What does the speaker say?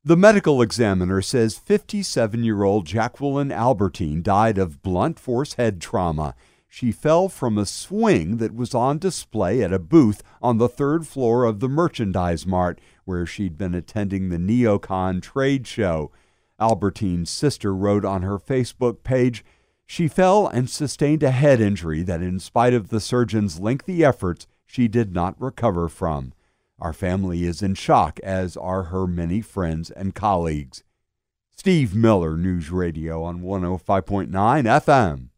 The medical examiner says 57-year-old Jacqueline Albertine died of blunt force head trauma. She fell from a swing that was on display at a booth on the third floor of the Merchandise Mart, where she'd been attending the NeoCon trade show. Albertine's sister wrote on her Facebook page, "She fell and sustained a head injury that, in spite of the surgeon's lengthy efforts, she did not recover from. Our family is in shock, as are her many friends and colleagues." Steve Miller, News Radio on 105.9 FM.